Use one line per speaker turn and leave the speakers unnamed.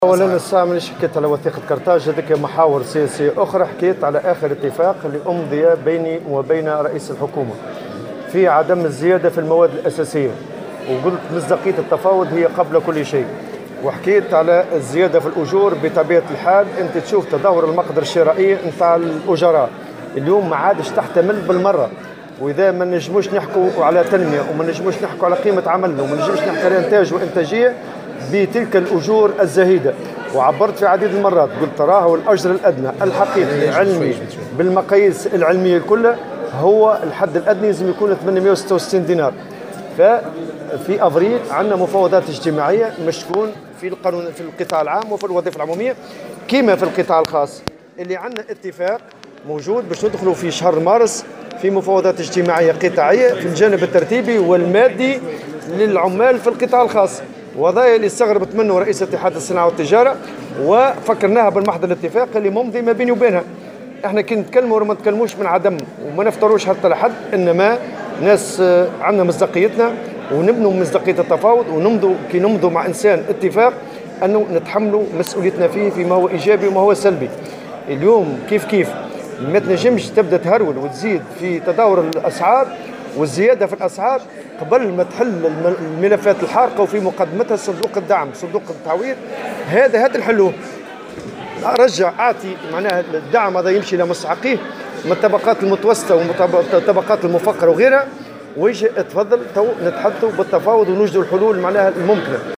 اولا الساعه مانيش حكيت على وثيقه كرتاج، هذيك محاور سياسيه اخرى. حكيت على اخر اتفاق اللي امضي بيني وبين رئيس الحكومه في عدم الزياده في المواد الاساسيه، وقلت مصداقيه التفاوض هي قبل كل شيء. وحكيت على الزياده في الاجور. بطبيعه الحال انت تشوف تدهور المقدره الشرائيه نتاع الاجراء اليوم ما عادش تحتمل بالمره. واذا ما نجموش نحكوا على تنميه وما نجموش نحكوا على قيمه عملنا وما نجموش نحكوا على انتاج وانتاجيه بتلك الأجور الزهيدة. وعبرت في عديد المرات قلت راهو الأجر الأدنى الحقيقي العلمي بالمقاييس العلمية كلها هو الحد الأدنى لازم يكون 866 دينار. ففي أفريل عندنا مفاوضات اجتماعية مش تكون في القانون في القطاع العام وفي الوظيفة العمومية كما في القطاع الخاص، اللي عندنا اتفاق موجود باش ندخلوا في شهر مارس في مفاوضات اجتماعية قطاعية في الجانب الترتيبي والمادي للعمال في القطاع الخاص. وضعيه اللي استغربت منه رئيس اتحاد الصناعه والتجاره وفكرناها بالمحضر الاتفاق اللي ممضي ما بيني وبينها. احنا كي نتكلموا ما نتكلموش من عدم وما نفتروش حتى لحد، انما ناس عندنا مصداقيتنا ونبنوا مصداقيه التفاوض ونمضوا كي نمضوا مع انسان اتفاق انه نتحملوا مسؤوليتنا فيه فيما هو ايجابي وما هو سلبي. اليوم كيف ما تنجمش تبدا تهرول وتزيد في تداول الاسعار والزياده في الاسعار قبل ما تحل الملفات الحارقه وفي مقدمتها صندوق الدعم صندوق التعويض. هذا الحلول رجع اعطي معناها الدعم هذا يمشي لمستحقيه من الطبقات المتوسطه والطبقات المفقره وغيرها، ويجي تفضل تو نتحدثوا بالتفاوض ونوجدوا الحلول معناها الممكنه.